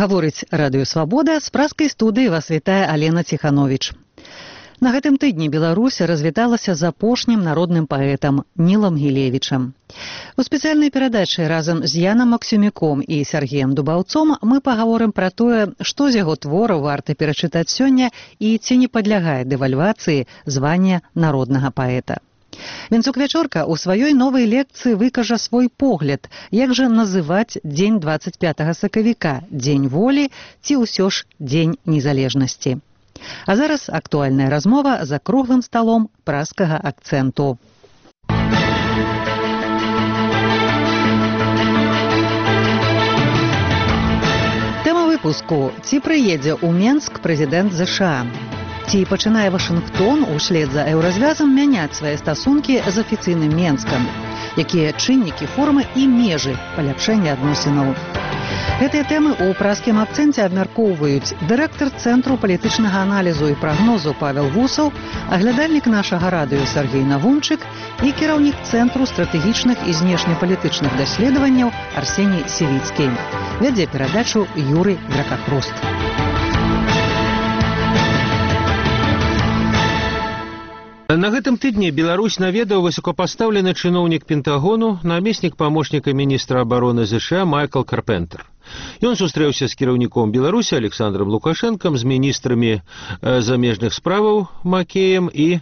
Гаворыць Радыё Свабода, з праскай студыі вас вітае Алена Ціхановіч. На гэтым тыдні Беларусь развіталася з апошнім народным паэтам Нілам Гілевічам. У спецыяльнай перадачы разам з Янам Максюміком і Сергеем Дубаўцом мы пагаворым пра тое, што з яго твораў варта перачытаць сёння і ці не падлягае дэвальвацыі звання народнага паэта. Венцук-Вячорка ў сваёй новай лекцыі выкажа свой погляд, як жа называць дзень 25 сакавіка, дзень волі ці ўсё ж дзень незалежнасці. А зараз актуальная размова за круглым сталом праскага акцэнту. Тэма выпуску: ці прыедзе ў Менск прэзідэнт ЗША? Ці пачынае Вашынгтон услед за еўразвязам мяняць свае стасункі з афіцыйным Менскам? Якія чыннікі, формы і межы паляпшэння адносінаў? Гэтыя тэмы ў праскім акцэнце абмяркоўваюць дырэктар Цэнтру палітычнага аналізу і прагнозу Павел Вусаў, аглядальнік нашага радыё Сергей Навумчык і кіраўнік Цэнтру стратэгічных і знешнепалітычных даследаванняў Арсеній Сівіцкі. Вядзе перадачу Юрый Дракахруст. На гэтым тыдні Беларусь наведаў высокапастаўлены чыноўнік Пентагону, намеснік памочніка міністра абароны ЗША Майкл Карпентер. Ён сустрэўся з кіраўніком Беларусі Александром Лукашэнкам, з міністрамі замежных справаў Макеем і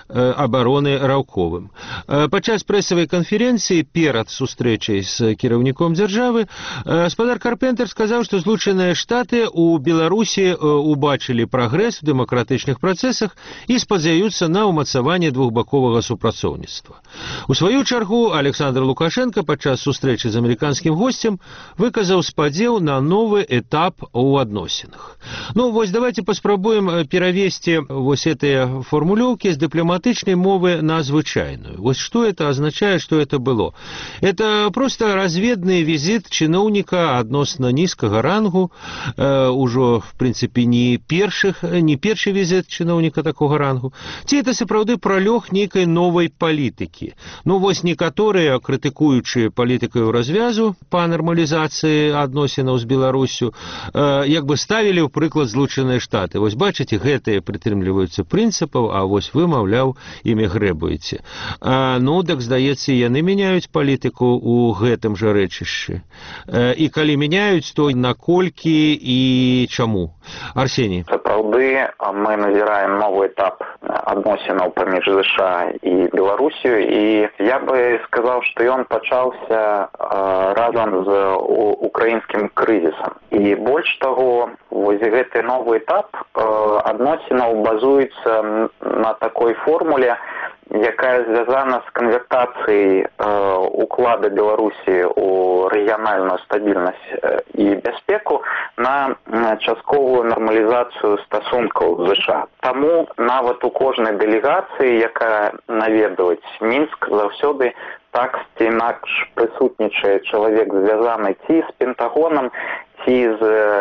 абароны Раўковым. Падчас прэсавай канферэнцыі перад сустрэчай з кіраўніком дзяржавы гаспадар Карпентер сказаў, што Злучаныя Штаты ў Беларусі убачылі прагрэс у дэмакратычных працэсах і спадзяюцца на ўмацаванне двухбаковага супрацоўніцтва. У сваю чаргу Александр Лукашенко падчас сустрэчы з амерыканскім госцем выказаў спадзеў на новы этап у адносінах. Ну, вось давайте паспрабуем перавесці вось гэтыя формулёўкі з дыпламатычнай мовы на звычайную. Вот что это означает, что это было? Это просто разведный визит чиновника адносна низкого рангу, уже, в принципе, не першы визит чиновника такого рангу. Ці это сапраўды пролёг нейкай новой политики. Ну, вось некаторыя, крытыкуючыя палітыкаю развязу па нормализации адносінаў з Беларусю, як бы ставілі ў прыклад Злучаныя Штаты. Вось бачыце, гэтыя прытрымліваюцца прынцыпаў, а вось вы, маўляў, імі грэбуеце. Ну, так, здаецца, яны мяняюць палітыку ў гэтым жа рэчышчы. І калі мяняюць, то наколькі і чаму? Арсеній. Сапраўды, мы назіраем новы этап адносінаў паміж ЗША і Беларусю, і я бы сказаў, што ён пачаўся разам з украінскім крызісам. І больш таго, вось гэты новы этап адносінаў базуецца на такой формуле, якая звязана з канвертацыяй уклада Беларусі ў рэгіянальную стабільнасць і бяспеку на частковую нармалізацыю стасункаў з ЗША. Таму нават у кожнай дэлегацыі, якая наведваць Мінск, заўсёды так ці інакш прысутнічае чалавек, звязаны ці з Пентагонам, ці з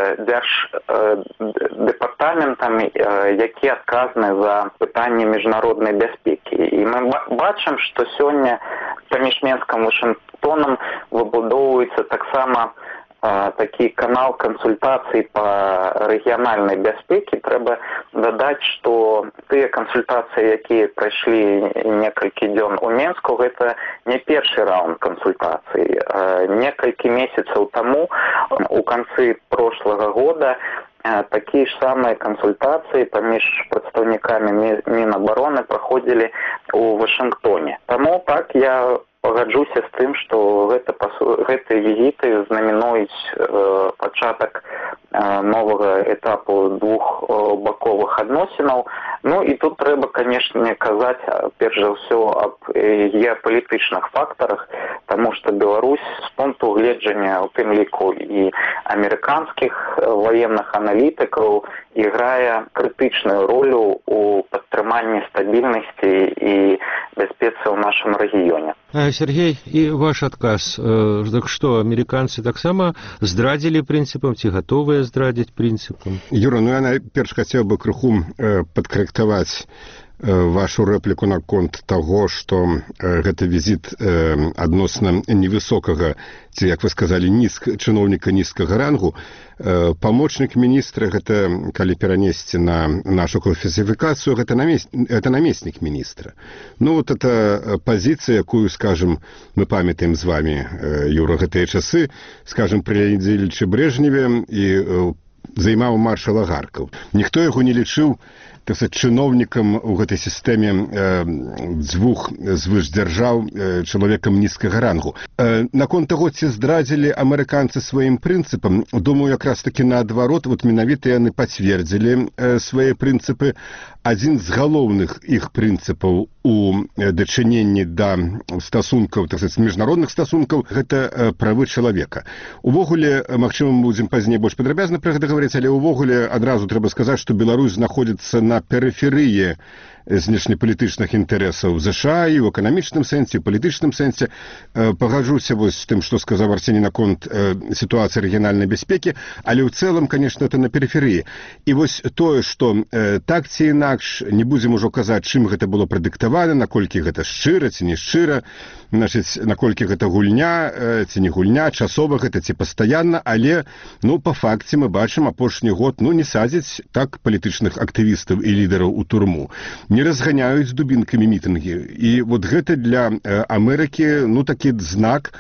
дзярждэпартаментамі, які адказаны за пытанні міжнароднай бяспекі. І мы бачым, што сёння паміж Менскам і Вашынгтонам выбудоўваецца таксама такі канал кансультацый па рэгіянальнай бяспекі. Трэба дадаць, што тыя кансультацыі, якія прайшлі некалькі дзён у Менску, гэта не першы раунд кансультацый. Некалькі месяцаў таму, у канцы прошлага года, такія ж самыя кансультацыі паміж прадстаўнікамі Мінабароны праходзілі у Вашынгтоне. Таму так я пагаджуся з тым, што гэтыя візіты знаменуюць пачатак новага этапу двухбаковых адносінаў. Ну і тут трэба, канешне, казаць перш за ўсё аб геапалітычных фактарах, таму што Беларусь з пункту гледжання, у тым ліку і амерыканскіх военных аналітыкаў, іграе крытычную ролю ў падтрыманні стабільнасці і бяспецы ў нашым рэгіёне. Сергей, і ваш адказ. Так што, амерыканцы таксама здрадзілі прынцыпам, ці гатовыя здрадзіць прынцыпам? Юра, ну я найперш хацеў бы крыху падкарэктаваць вашу рэпліку наконт таго, што гэты візіт адносна невысокага, ці, як вы сказалі, чыноўніка нізкага рангу. Памочнік міністра, гэта, калі перанесці на нашу класіфікацыю, гэта намеснік міністра. Ну, вот эта пазіцыя, якую, скажем, мы памятаем з вами, Юра, гэтыя часы, скажем, пры Леоніде Ільічы Брежневе і займаў маршала Гаркаў. Ніхто яго не лічыў, так сказать, чыноўнікам у гэтай сістэме дзвюх звышдзяржаў, чалавекам нізкага рангу. Наконт таго, ці здрадзілі амерыканцы сваім прынцыпам, думаю, якраз такі наадварот, вот менавіта яны пацвердзілі свае прынцыпы. Адзін з галоўных іх прынцыпаў у дачыненні да стасункаў, так сказать, міжнародных стасункаў, гэта правы чалавека. Увогуле, магчыма, мы будзем пазней больш падрабязна пра гэта гаварыць, але ўвогуле адразу трэба сказаць, што Беларусь знаходзіцца на перыферыі знешнепалітычных інтарэсаў ЗША і ў эканамічным сэнсе, і ў палітычным сэнсе. Пагаджуся вось з тым, што сказаў Арсеній наконт сітуацыі рэгіянальнай бяспекі, але ў цэлым, конечно, это на перыферыі. І вось тое, што так ці інакш, не будзем ужо казаць, чым гэта было прадыктавана, наколькі гэта шчыра ці не шчыра, значыць, наколькі гэта гульня ці не гульня, часова гэта ці пастаянна, але, ну, па факце мы бачым апошні год, ну, не садзяць так палітычных актывістаў і лідараў у турму. Не разганяюць дубінкамі мітынгі. І вот гэта для Амерыкі, ну, такі знак,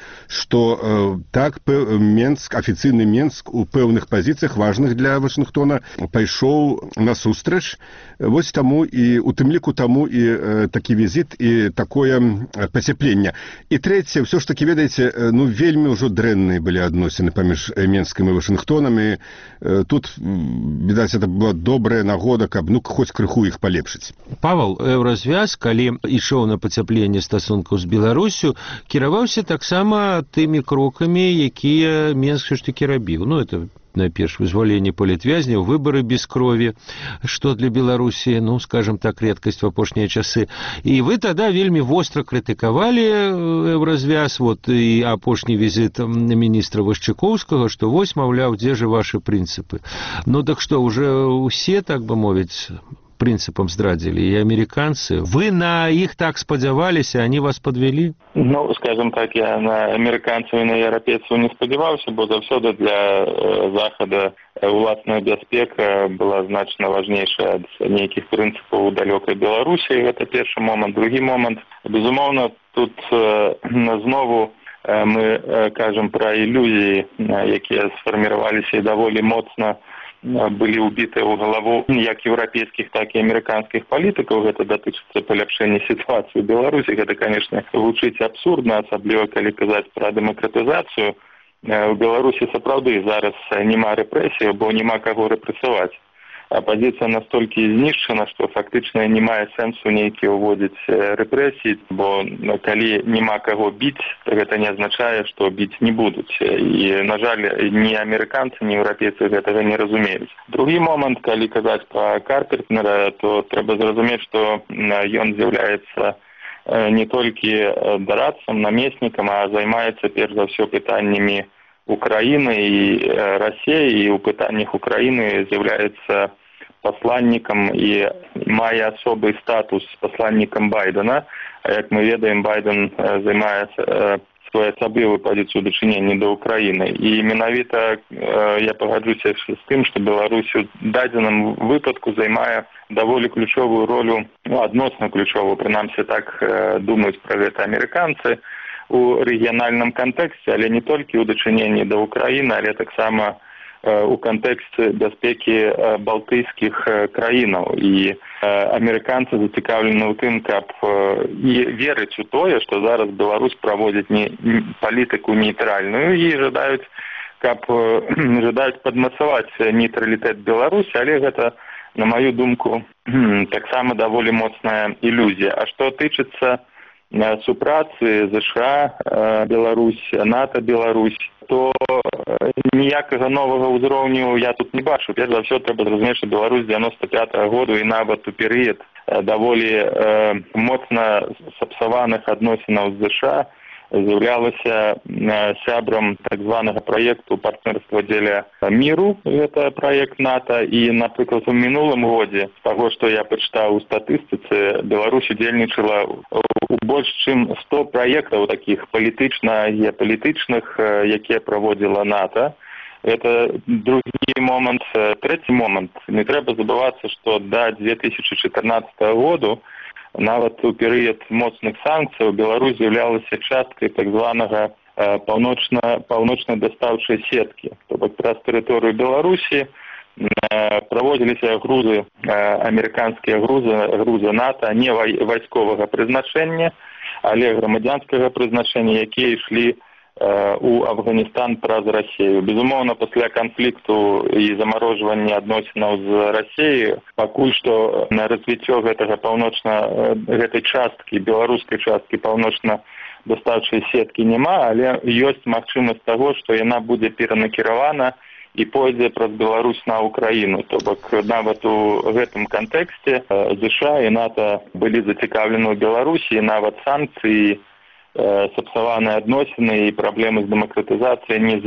што так Менск, афіцыйны Менск у пэўных пазіцыях важных для Вашынгтона пайшоў насустрач. Вось таму і у тым ліку таму і такі візіт і такое пацяпленне. І трэцяе, ўсё ж такі, ведаеце, ну, вельмі ўжо дрэнныя былі адносіны паміж Менскам і Вашынгтонам, і тут, відаць, это была добрая нагода, каб, ну, хоць крыху іх палепшыць. Павал, Еўразвяз, калі ішоў на пацяпленне стасункаў з Беларусю, кіраваўся таксама тымі крокамі, якія Менск ўсё ж такі рабіў. Ну, это найперш вызваленне палітвязняў, выбары без крові, што для Беларусі, ну, скажем так, рэдкасць в апошнія часы. І вы тада вельмі востра крытыкавалі Еўразвяз, вот і апошні візіт міністра Вашчыкоўскага, што вось, маўляў, дзе ж вашы прынцыпы. Ну, так што, уже усе, так бы мовіць, принципам здрадзілі і амерыканцы. Вы на іх так спадзяваліся, они вас подвели? Ну, скажем так, я на амерыканцаў і на еўрапейцаў не спадзяваўся, бо заўсёды для Захада уласная бяспека была значна важнейшая ад нейкіх прынцыпаў у далёкай Беларусі. Гэта першы момант. Другі момант, безумоўна, тут знову мы кажам пра ілюзіі, якія сфарміраваліся і даволі моцна былі ўбітыя ў галаву як еўрапейскіх, так і амерыканскіх палітыкаў. Гэта датычыцца паляпшэння сітуацыі ў Беларусі. Гэта, канешне, гучыць абсурдна, асабліва калі казаць пра дэмакратызацыю. У Беларусі сапраўды зараз няма рэпрэсій, бо няма каго рэпрэсаваць. Апазіцыя настолькі знішчана, што фактычна не мае сэнсу нейкі ўводзіць рэпрэсіі, бо калі няма каго біць, то гэта не азначае, што біць не будуць. І, на жаль, ні амерыканцы, ні еўрапейцы гэтага не разумеюць. Другі момант, калі казаць пра Карпентера, то трэба зразумець, што ён з'яўляецца не толькі дарадцам, намеснікам, а займаецца перш за ўсё пытаннямі Украіны і Расіі, і ў пытаннях Украіны з'яўляецца пасланнікам і мае асобы статус пасланнікам Байдена. Як мы ведаем, Байден займае своеасаблівую пазіцыю дачынення да Украіны. І менавіта я пагаджуся з тым, што Беларусь у дадзеным выпадку займае даволі ключовую ролю, ну, адносна ключовую, прынамсі так думаюць пра гэта амерыканцы, у рэгіянальным кантэксце, але не толькі ў дачыненні да Украіны, але таксама у кантэксце бяспекі балтыйскіх краінаў. І амерыканцы зацікаўлены ў тым, каб і верыць у тое, што зараз Беларусь праводзіць палітыку нейтральную і жадаюць падмацаваць нейтралітэт Беларусі, але гэта, на маю думку, таксама даволі моцная ілюзія. А што тычыцца супрацы ЗША Беларусь, НАТО Беларусь, то ніякага новага ўзроўню я тут не бачу. Перш за ўсё трэба зразумець, што Беларусь 95-го году і нават у перыяд даволі моцна сапсаваных адносінаў з ЗША з'яўлялася сябрам так званага праекту партнерства дзеля міру, гэта праект НАТО, і, напрыклад, у мінулым годзе, з таго, што я пачытаў у статыстыцы, Беларусь удзельнічала у больш чым 100 праектаў такіх палітычна-геапалітычных, якія праводзіла НАТО. Это другі момант. Трэці момант. Не трэба забывацца, што да 2014 году, нават у перыяд моцных санкцыяў, Беларусь з'яўлялася часткай так званага паўночнай дастаўчай сеткі. То бок праз тэрыторыю Беларусі праводзіліся грузы, амерыканскія грузы НАТО, не вайсковага прызначэння, але грамадзянскага прызначэння, якія ішлі у Афганістан праз Расію. Безумоўна, пасля канфлікту і замарожвання адносінаў з Расіяй, пакуль што на развіццё гэтай часткі, беларускай часткі паўночна-дастаўчай сеткі няма, але ёсць магчымасць таго, што яна будзе перанакіравана і пойдзе праз Беларусь на Украіну. То бок нават у гэтым кантэксце ЗША і НАТО былі зацікаўлены ў Беларусі, і нават санкцыі, сапсаваныя адносіны і праблемы з дэмакратызацыяй не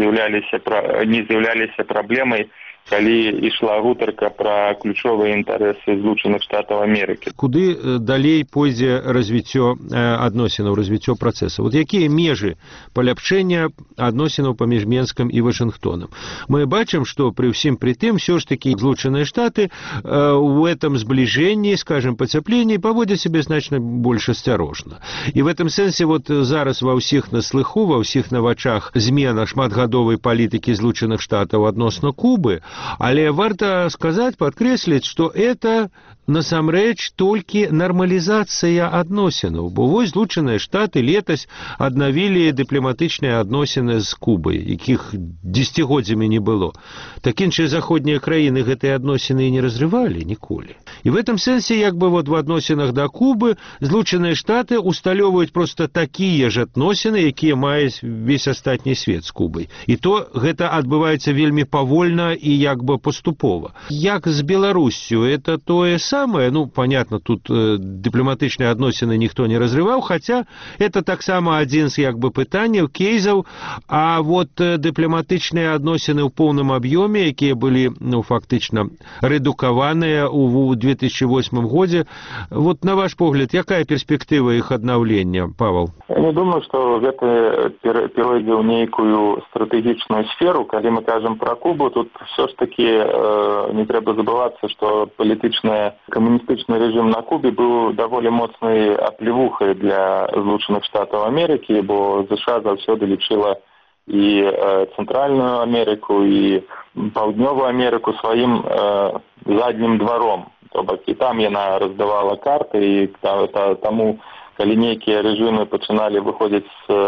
з'яўляліся праблемай, калі ішла гутарка пра ключовыя інтарэсы Злучаных Штатаў Амерыкі. Куды далей пойдзе развіццё адносінаў, развіццё працэса? Вот якія межы паляпшэння адносінаў паміж Менскам і Вашынгтонам? Мы бачым, што пры ўсім пры тым, все ж таки Злучаныя Штаты в этом сближении, скажем, потеплении поводят себя значно больше осторожно. И в этом сенсе вот зараз ва ўсіх на слыху, ва ўсіх на вачах змена шматгадовай палітыкі Злучаных Штатаў адносна Кубы, але варта сказаць, падкрэсліць, што это насамрэч толькі нармалізацыя адносінаў, бо вось Злучаныя Штаты летась аднавілі дыпламатычныя адносіны з Кубай, якіх дзесяцігоддзямі не было. Так іншыя заходнія краіны гэтыя адносіны і не разрывалі ніколі. І в этом сенсе, як бы вот в адносінах да Кубы Злучаныя Штаты усталёўваюць просто такія ж адносіны, якія маюць весь астатні свет з Кубай. І то гэта адбываецца вельмі павольна і як бы паступова. Як з Беларуссю, это тое самое, ну, понятно, тут дыпламатычныя адносіны ніхто не разрываў, хотя это таксама адзін з як бы пытанняў, кейсаў, а вот дыпламатычныя адносіны ў поўным аб'ёме, якія былі, ну, фактычна рэдукаваныя ў 2008 годзе, вот на ваш погляд, якая перспектыва іх аднаўлення, Павел? Я не думаю, што гэта перайдзе ў нейкую стратэгічную сферу. Калі мы кажам пра Кубу, тут все ж таки не трэба забывацца, што палітычны камуністычны рэжым на Кубе быў даволі моцнай аплевухай для Злучаных Штатаў Амерыкі, бо ЗША заўсёды лічыла і Цэнтральную Амерыку, і Паўднёвую Амерыку сваім заднім дваром. То бок і там яна раздавала карты, і таму, калі нейкія рэжымы пачыналі выходзіць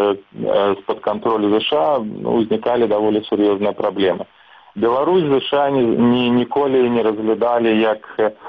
з-пад кантролю ЗША, узнікалі даволі сур'ёзныя праблемы. Беларусь ЗША ніколі не разглядалі як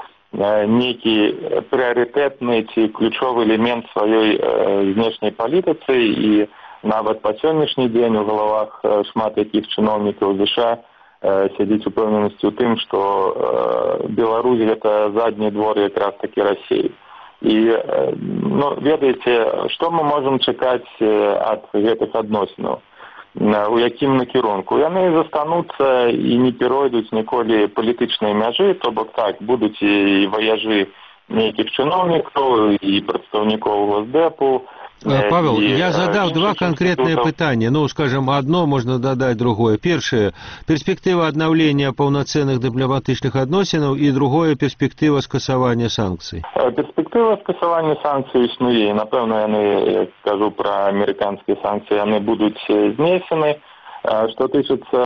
нейкі прыярытэтны ці ключовы элемент сваёй знешняй палітыцы, і нават па сённяшні дзень у галавах шмат якіх чыноўнікаў ЗША сядзіць упэўненасці ў тым, што Беларусь гэта задні двор якраз такі Расіі. І, ну, ведаеце, што мы можам чакаць ад гэтых адносінаў? У якім накірунку? Яны застануцца і не перайдуць ніколі палітычнай мяжы, то бок так, будуць і ваяжы нейкіх чыноўнікаў, і прадстаўнікоў Госдепу. Павел, я задал два конкретные пытания. Ну, скажем, одно можно додать другое. Первое – перспектива обновления полноценных дипломатичных отношений, и другое – перспектива скасования санкций. Перспектива скасования санкций існує. Напевно, я кажу про американские санкции, они будут знесены. Что тычется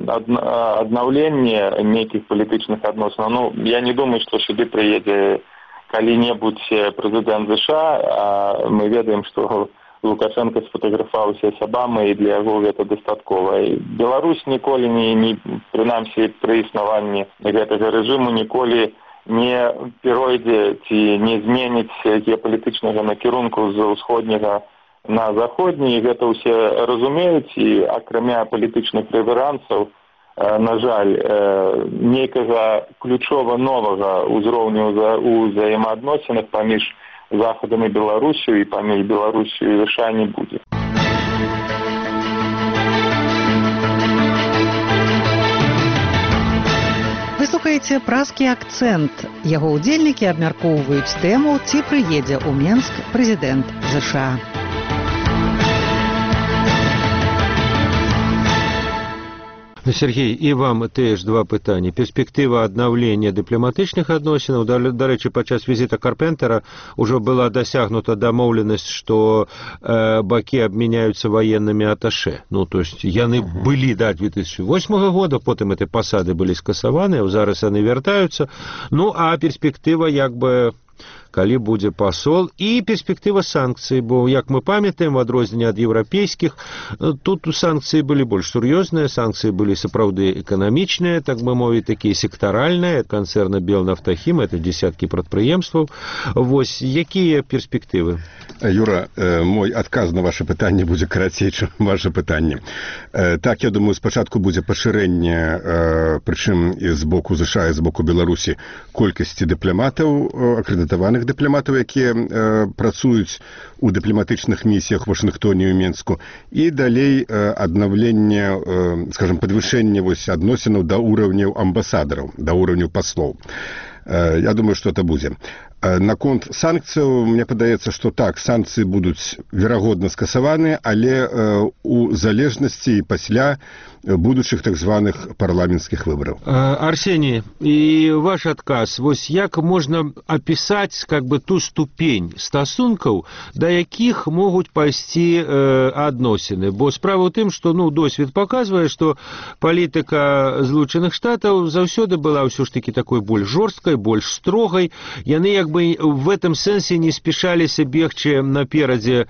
обновления неких политических отношений, ну, я не думаю, что сюда приедет калі-небудзь прэзідэнт ЗША, а мы ведаем, што Лукашенко сфотаграфаваўся з Абамай, і для яго гэта дастаткова. Беларусь ніколі прынамсі пры існаванні гэтага рэжыму ніколі не перайдзе ці не зменіць геапалітычнага накірунку з усходняга на заходні, і гэта ўсе разумеюць, і акрамя палітычных рэверансаў, на жаль, нейкага ключова новага ўзроўню ў взаемаадносінах паміж Захадам і Беларусю і паміж Беларусю і ЗША не будзе. Паслухайце празкі акцэнт. Яго ўдзельнікі абмяркоўваюць тэму, ці прыедзе ў Менск прэзідэнт ЗША. Сергей, і вам теж два пытання. Перспектыва аднаўлення дыпламатычных адносінаў. Дарэчы, падчас візіта Карпентера ўжо была дасягнута дамоўленасць, што бакі абмяняюцца ваеннымі аташэ. Ну, то есть, яны былі да 2008 года, потым эти пасады былі скасаваныя, зараз яны вяртаюцца. Ну, а перспектыва, як бы, калі будзе пасол, і перспектыва санкцый, бо, як мы памятаем, в адрозненне ад еўрапейскіх, тут санкцыі былі больш сур'ёзныя, санкцыі былі сапраўды эканамічныя, так бы мовіць, такія сектаральныя, канцэрна Белнафтахім, это десяткі прадпрыемстваў. Вось, якія перспектывы? Юра, мой адказ на ваше пытанне будзе карацей, чым ваше пытанне. Так, я думаю, спачатку будзе пашырэнне, прычым і з боку ЗША, і з боку Беларусі, колькасці дыпламатаў, акрэдытаваных дыпламатаў, якія працуюць у дыпламатычных місіях у Вашынгтоне і ў Менску, і далей аднаўленне, скажем, падвышэнне адносінаў да ўраўняў амбасадараў, да ўраўняў паслоў. Я думаю, што это будзе. Наконт санкцыяў, мне падаецца, што так, санкцыі будуць верагодна скасаваныя, але у залежнасці і пасля будучых так званых парламенцкіх выбараў. Арсений, і ваш адказ, вось як можна апісаць как бы ту ступень стасункаў, да якіх могуць пайсці адносіны? Бо справа ў тым, што досвед паказвае, што палітыка Злучаных Штатаў заўсёды была ўсё ж таки такой больш жорсткай, больш строгай. Яны як бы в этом сэнсе не спешаліся бегчы наперадзе,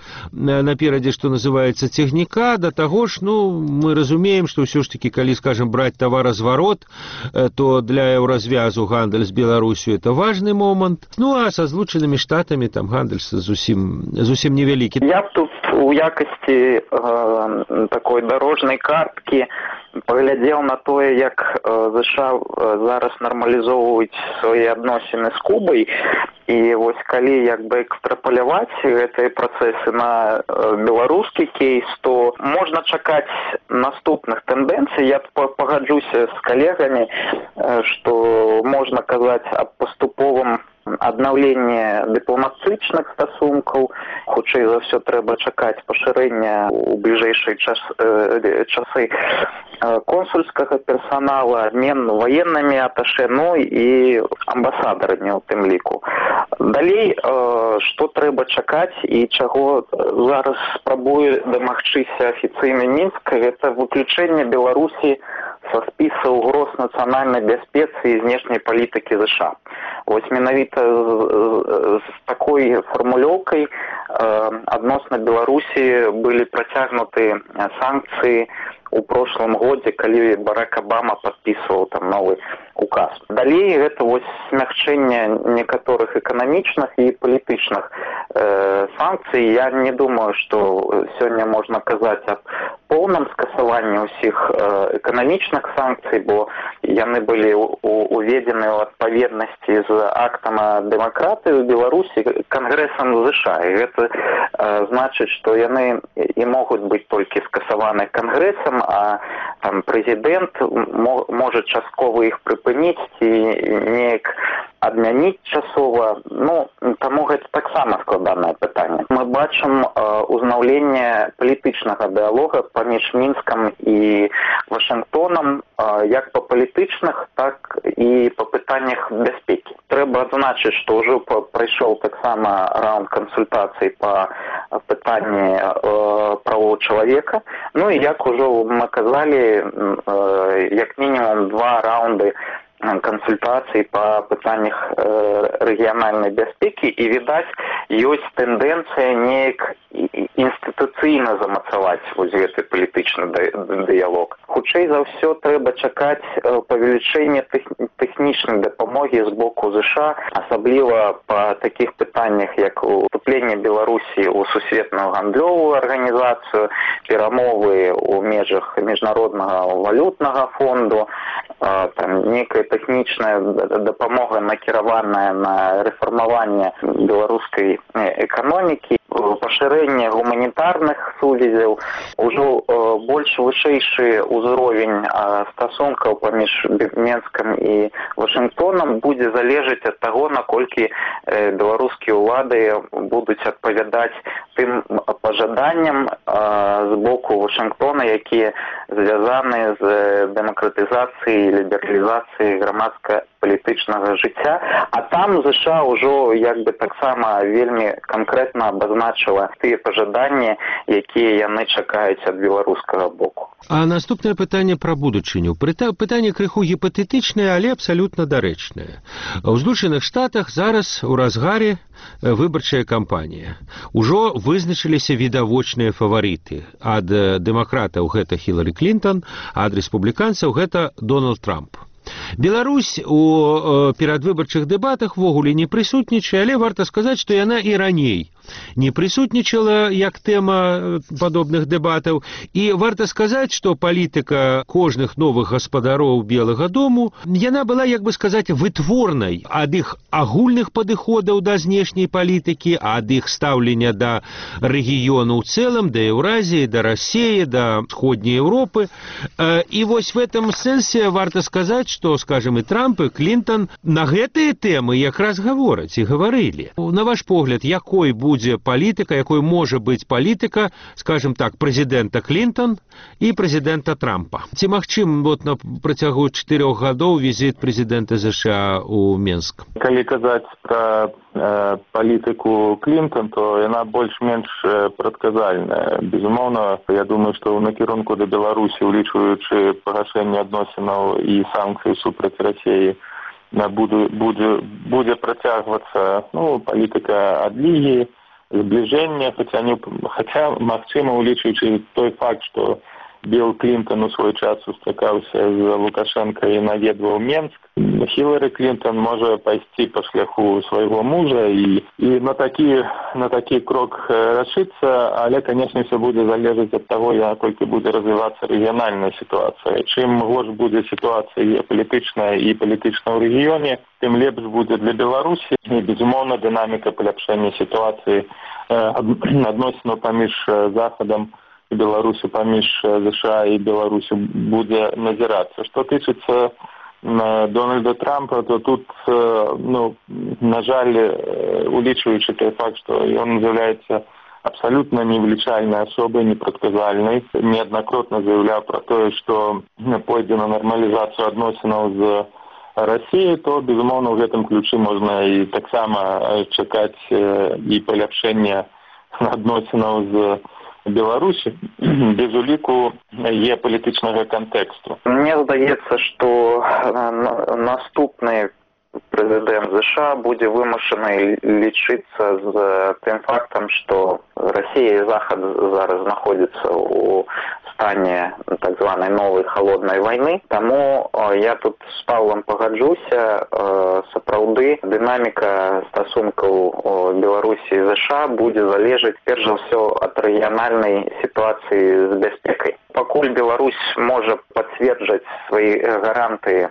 што называецца, цягніка, да таго ж, мы разумеем, што ўсё ж таки, калі, скажем, браць таваразварот, то для еўразвязу гандаль з Беларусью это важны момант. Ну, а са Злучанымі Штатамі там гандаль зусім невялікі. Я тут у якасці такой дорожнай карткі паглядзеў на тое, як ЗША зараз нармалізоўваюць свае адносіны з Кубай, і вось калі як бы экстрапаляваць гэтыя працэсы на беларускі кейс, то можна чакаць наступных тэндэнцый. Я пагаджуся з калегамі, што можна казаць аб паступовым аднаўленне дыпламатычных стасункаў. Хутчэй за ўсё трэба чакаць пашырэння ў бліжэйшыя часы консульскага персонала, абмен военными аташе, і амбасадарамі у тым ліку. Далей, што трэба чакаць і чаго зараз спрабуе дамагчыся афіцыйны Мінск, гэта выключэнне Беларусі са спіса угроз нацыянальнай бяспецы і знешняй палітыкі ЗША. Вось менавіта з такой фармулёўкай адносна Беларусі былі працягнуты санкцыі у прошлом годзе, калі Барак Обама падпісваў там новы указ. Далей гэта вось смягчэнне некаторых эканамічных і палітычных санкцый. Я не думаю, што сёння можна казаць аб поўным скасаванні ўсіх эканамічных санкцый, бо яны былі уведзены ў адпаведнасці з актам дэмакратыі ў Беларусі Кангрэсам ЗША. І гэта значыць, што яны і могуць быць толькі скасаваны Кангрэсам, а там прэзідэнт можа часткова іх прыпыніць ці неяк адмяніць часова. Таму гэта таксама складанае пытанне. Мы бачым узнаўленне палітычнага дыалога паміж Мінскам і Вашынгтонам як па палітычных, так і па пытаннях бяспекі. Трэба адзначыць, што ўжо прайшоў таксама раунд кансультацый па пытанні правоў чалавека. І як ужо мы казалі, як мінімум 2 раунды кансультацый па пытаннях рэгіянальнай бяспекі, і, відаць, ёсць тэндэнцыя неяк інстытуцыйна замацаваць вось гэты палітычны дыялог. Хутчэй за ўсё трэба чакаць павелічэння тэхнічнай дапамогі з боку ЗША, асабліва па такіх пытаннях, як уступленне Беларусі ў сусветную гандлёвую арганізацыю, перамовы ў межах міжнароднага валютнага фонду, там некая тэхнічная дапамога накіраваная на рэфармаванне беларускай эканомікі. пашырэнне гуманітарных сувязяў, ужо больш вышэйшы ўзровень стасункаў паміж Менскам і Вашынгтонам будзе залежаць ад таго, наколькі беларускія ўлады будуць адпавядаць тым пажаданням з боку Вашынгтона, якія звязаны з дэмакратызацыяй і лібералізацыяй грамадска-палітычнага жыцця. А там ЗША ўжо як бы таксама вельмі канкрэтна абазначыла тыя пажаданні, якія яны чакаюць ад беларускага боку. А наступнае пытанне пра будучыню. Пытанне крыху гіпатэтычнае, але абсалютна дарэчнае. У Злучаных Штатах зараз у разгаре выбарчая кампанія. Ужо вызначыліся відавочныя фаварыты. Ад дэмакратаў гэта Хілары Клінтон, а ад рэспубліканцаў гэта Дональд Трамп. Беларусь у перадвыбарчых дэбатах ввогуле не прысутнічае, але варта сказаць, што яна і раней не прысутнічала як тэма падобных дэбатаў. І варта сказаць, што палітыка кожных новых гаспадароў Белага дому, яна была, як бы сказаць, вытворнай ад іх агульных падыходаў да знешняй палітыкі, ад іх стаўлення да рэгіёну ў цэлым, да Еўразіі, да Расіі, да Сходняй Еўропы. І вось в этом сэнсе варта сказаць, што, скажем, і Трамп, і Клінтон на гэтыя тэмы якраз гавораць і гаварылі. На ваш погляд, якой будзе палітыка, якой можа быць палітыка, скажем так, прэзідэнта Клінтон і прэзідэнта Трампа? Ці магчым вот на працягу 4 гадоў візіт прэзідэнта ЗША ў Менск? Калі казаць пра палітыку Клінтон, то яна больш-менш прадказальная. Безумоўна, я думаю, што ў накірунку да Беларусі, улічваючы пагашэнне адносінаў і санкцый супраць Расіі, будзе працягвацца палітыка адлігі, збліжэння, хаця магчыма, улічваючы той факт, што Билл Клінтон у свой час сустракаўся з Лукашенко і наведваў Менск. Хілары Клінтон можа пайсці па шляху свайго мужа і на такі крок рашыцца, але, канешне, все будзе залежаць ад таго, наколькі будзе развівацца рэгіянальная сітуацыя. Чым горш будзе сітуацыя палітычная і палітычная ў рэгіёне, тым лепш будзе для Беларусі. І, безумоўна, дынаміка паляпшэння сітуацыі адносінаў паміж Захадам і Беларусі, паміж ЗША і Беларусі будзе назірацца. Што тычыцца Дональда Трампа, то тут, на жаль, улічваючы той факт, што ён з'яўляецца абсалютна невылічальнай асобай, непрадказальнай, неаднакратна заяўляў пра тое, што пойдзе на нармалізацыю адносінаў з Расіяй, то, безумоўна, ў гэтым ключы можна і таксама чакаць і паляпшэння адносінаў з Беларусі без уліку геапалітычнага кантэксту. Мне здаецца, што наступны прэзідэнт ЗША будзе вымушаны лічыцца з тым фактам, што Расія і Захад зараз знаходзяцца ў стане так званай новай халоднай вайны. Таму я тут з Павлам пагаджуся, сапраўды дынаміка стасункаў Беларусі і ЗША будзе залежаць перш за ўсё ад рэгіянальнай сітуацыі з бяспекай. Пакуль Беларусь можа пацверджаць свае гаранты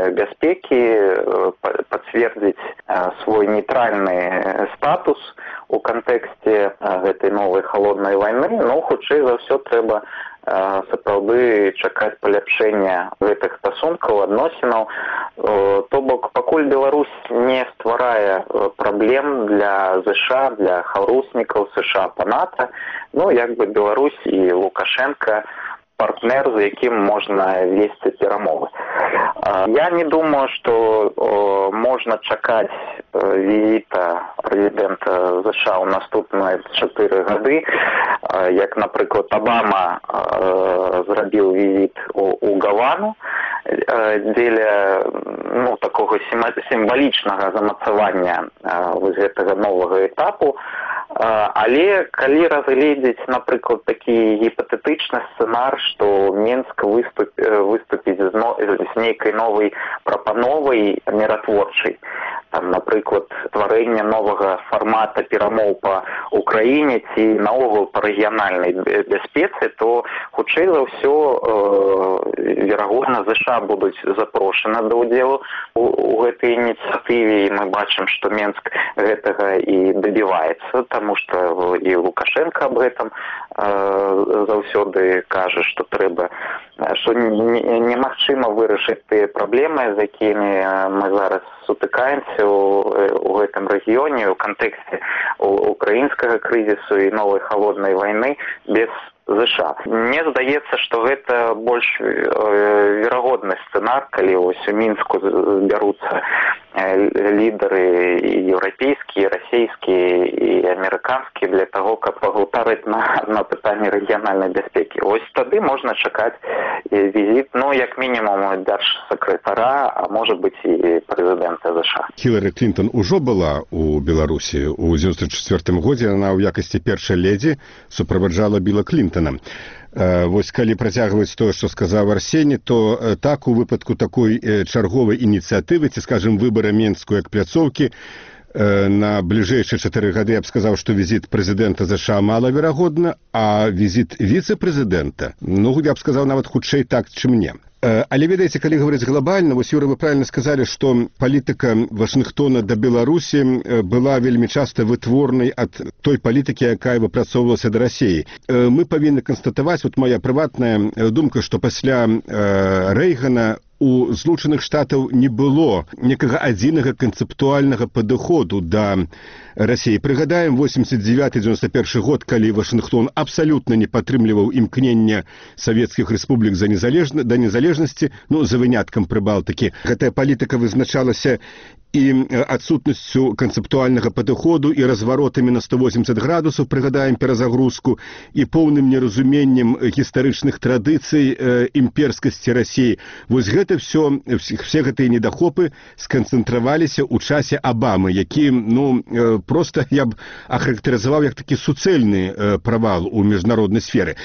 бяспекі, пацвердзіць свой нейтральны статус у кантэксце гэтай новай халоднай вайны, хутчэй за ўсё трэба сапраўды чакаць паляпшэння гэтых стасункаў, адносінаў. То бок, пакуль Беларусь не стварае праблем для ЗША, для хаўруснікаў США па НАТО, як бы Беларусь і Лукашенко партнер, з якім можна весці перамовы. Я не думаю, што можна чакаць візіта прэзідэнта ЗША ў наступныя 4 гады, як, напрыклад, Обама зрабіў візіт у Гавану дзеля такога сімвалічнага замацавання гэтага новага этапу. Але калі разгледзець, напрыклад, такі гіпатэтычны сцэнар, што Менск выступіць з нейкай новай прапановай міратворчай, там, напрыклад, стварэння новага фармата перамоў па Украіне ці наогул па рэгіянальнай бяспецы, то хутчэй за ўсё верагодна ЗША будуць запрошаны да ўдзелу у гэтай ініцыятыве, і мы бачым, што Менск гэтага і дабіваецца, таму што і Лукашенко аб гэтым заўсёды кажа, што трэба, што немагчыма вырашыць тыя праблемы, з якімі мы зараз сутыкаемся у гэтым рэгіёне ў кантэксце украінскага крызісу і новай халоднай вайны без ЗША. Мне здаецца, што гэта больш верагодны сцэнар, калі вось у Мінску збяруцца лідары еўрапейскія, расійскія і амерыканскія для таго, каб пагутарыць на пытанні рэгіянальнай бяспекі. Вось тады можна чакаць візіт, ну, як мінімум, дзяржсакратара, а можа быць і прэзідэнта ЗША. Хілары Клінтон ужо была у Беларусі. У 1994 годзе яна ў якасці першай ледзі суправаджала Біла Клінтона. Вось калі працягваць тое, што сказаў Арсені, то так у выпадку такой чарговай ініцыятывы, ці, скажем, выбара Менску як пляцоўкі, на бліжэйшыя 4 гады я б сказаў, што візіт прэзідэнта ЗША малаверагодна, а візіт віцэ-прэзідэнта, ну, я б сказаў нават хутчэй так, чым не. Але, ведаеце, калі гаварыць глобальна, вось, Юра, вы правільна сказалі, што палітыка Вашынгтона да Беларусі была вельмі часта вытворнай ад той палітыкі, якая выпрацоўвалася да Расіі. Мы павінны канстатаваць, вот моя прыватная думка, што пасля Рэйгана у Злучаных Штатаў не было некага адзінага канцэптуальнага падыходу да Расіі. Прыгадаем 89-91 год, калі Вашынгтон абсалютна не падтрымліваў імкнення савецкіх рэспублік да незалежнасці, ну, за выняткам Прыбалтыкі. Гэтая палітыка вызначалася і адсутнасцю канцэптуальнага падыходу і разваротамі на 180 градусаў, прыгадаем перазагрузку, і поўным неразуменнем гістарычных традыцый імперскасці Расіі. Вось гэта все гэтыя недахопы сканцэнтраваліся ў часе Абамы, які, ну, проста я б ахарактарызаваў як такі суцэльны правал у міжнароднай сферы.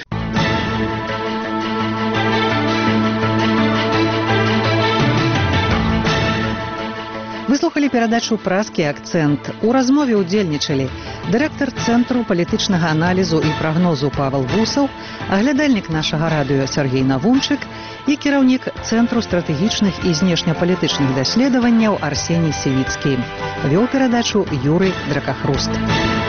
Выслухалі перадачу «Празкі акцэнт». У размове ўдзельнічалі дырэктар Цэнтру палітычнага аналізу і прагнозу Павел Вусаў, аглядальнік нашага радыё Сергей Навумчык і кіраўнік Цэнтру стратэгічных і знешнепалітычных даследаванняў Арсеній Сівіцкі. Вёў перадачу Юрый Дракахруст.